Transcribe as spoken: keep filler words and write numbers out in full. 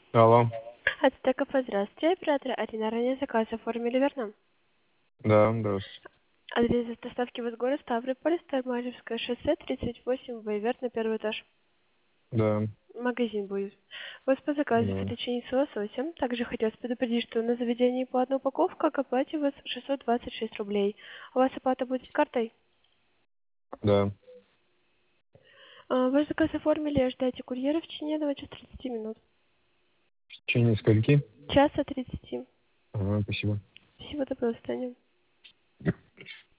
Алло. От Стекофа, здравствуйте. Оператор Арина, ранее заказ оформили, верно? Да, здравствуйте. Адрес доставки в город Ставрополь, Старомарьевское шоссе, тридцать восемь В, верно, первый этаж. Да, Магазин будет. У вас по заказу да, филичини с лососем. Также хотелось предупредить, что на заведении платная упаковка, к оплате у вас шестьсот двадцать шесть рублей. У вас оплата будет картой? да. А, ваш заказ оформили, ожидайте курьера в течение одного часа тридцати минут. В течение скольки? Часа тридцати. Ага, спасибо. Всего доброго, Таня.